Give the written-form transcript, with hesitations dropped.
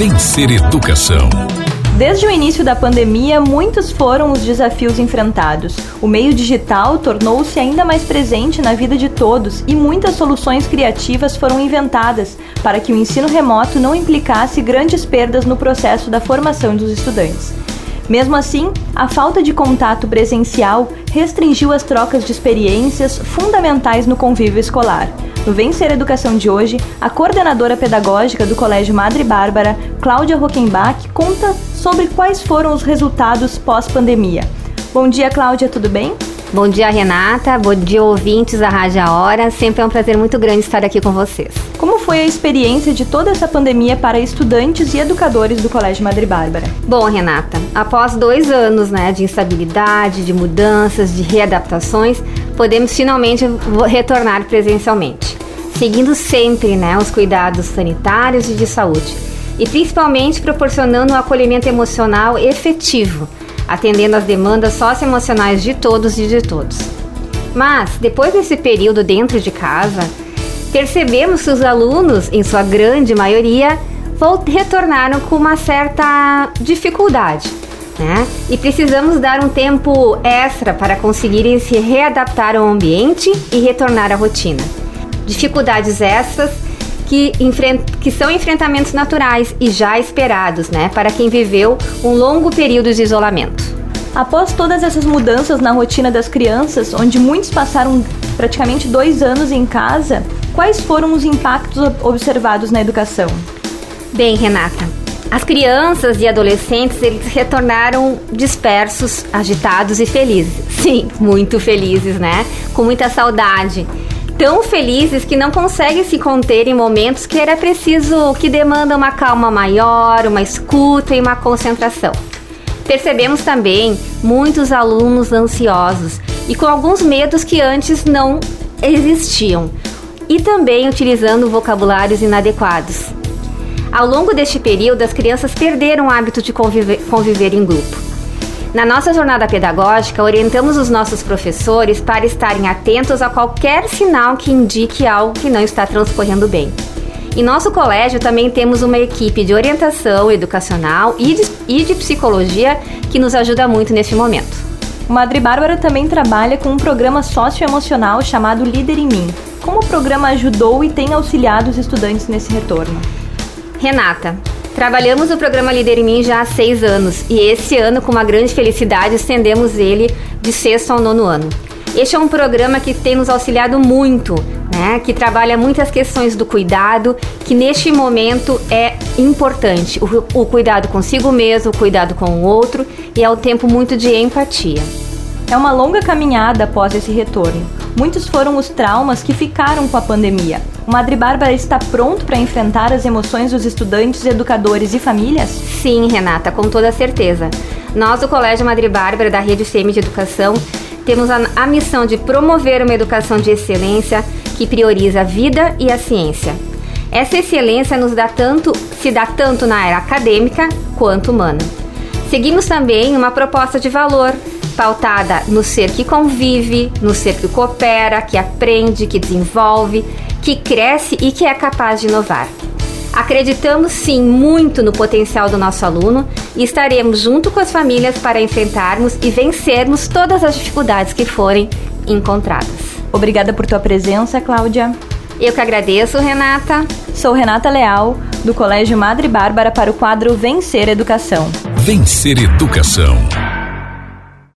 Vencer Educação. Desde o início da pandemia, muitos foram os desafios enfrentados. O meio digital tornou-se ainda mais presente na vida de todos e muitas soluções criativas foram inventadas para que o ensino remoto não implicasse grandes perdas no processo da formação dos estudantes. Mesmo assim, a falta de contato presencial restringiu as trocas de experiências fundamentais no convívio escolar. No Vencer Educação de hoje, a coordenadora pedagógica do Colégio Madre Bárbara, Cláudia Rockenbach, conta sobre quais foram os resultados pós-pandemia. Bom dia, Cláudia, tudo bem? Bom dia, Renata. Bom dia, ouvintes da Rádio A Hora. Sempre é um prazer muito grande estar aqui com vocês. Como foi a experiência de toda essa pandemia para estudantes e educadores do Colégio Madre Bárbara? Bom, Renata, após 2 anos de instabilidade, de mudanças, de readaptações, podemos finalmente retornar presencialmente, seguindo sempre os cuidados sanitários e de saúde, e principalmente proporcionando um acolhimento emocional efetivo, atendendo às demandas socioemocionais de todos e de todos. Mas, depois desse período dentro de casa, percebemos que os alunos, em sua grande maioria, retornaram com uma certa dificuldade, E precisamos dar um tempo extra para conseguirem se readaptar ao ambiente e retornar à rotina. Dificuldades extras que são enfrentamentos naturais e já esperados, para quem viveu um longo período de isolamento. Após todas essas mudanças na rotina das crianças, onde muitos passaram praticamente 2 anos em casa, quais foram os impactos observados na educação? Bem, Renata, as crianças e adolescentes, eles retornaram dispersos, agitados e felizes. Sim, muito felizes, Com muita saudade. Tão felizes que não conseguem se conter em momentos que demandam uma calma maior, uma escuta e uma concentração. Percebemos também muitos alunos ansiosos e com alguns medos que antes não existiam, e também utilizando vocabulários inadequados. Ao longo deste período, as crianças perderam o hábito de conviver em grupo. Na nossa jornada pedagógica, orientamos os nossos professores para estarem atentos a qualquer sinal que indique algo que não está transcorrendo bem. Em nosso colégio também temos uma equipe de orientação educacional e de psicologia que nos ajuda muito neste momento. O Madre Bárbara também trabalha com um programa socioemocional chamado Líder em Mim. Como o programa ajudou e tem auxiliado os estudantes nesse retorno? Renata, trabalhamos o programa Líder em Mim já há 6 anos e esse ano, com uma grande felicidade, estendemos ele de 6º ao 9º ano. Este é um programa que tem nos auxiliado muito, que trabalha muitas questões do cuidado, que neste momento é importante. O cuidado consigo mesmo, o cuidado com o outro, e é um tempo muito de empatia. É uma longa caminhada após esse retorno. Muitos foram os traumas que ficaram com a pandemia. O Madre Bárbara está pronto para enfrentar as emoções dos estudantes, educadores e famílias? Sim, Renata, com toda certeza. Nós do Colégio Madre Bárbara da Rede UCM de Educação temos a missão de promover uma educação de excelência que prioriza a vida e a ciência. Essa excelência se dá tanto na área acadêmica quanto humana. Seguimos também uma proposta de valor pautada no ser que convive, no ser que coopera, que aprende, que desenvolve, que cresce e que é capaz de inovar. Acreditamos sim muito no potencial do nosso aluno e estaremos junto com as famílias para enfrentarmos e vencermos todas as dificuldades que forem encontradas. Obrigada por tua presença, Cláudia. Eu que agradeço, Renata. Sou Renata Leal, do Colégio Madre Bárbara, para o quadro Vencer Educação. Vencer Educação.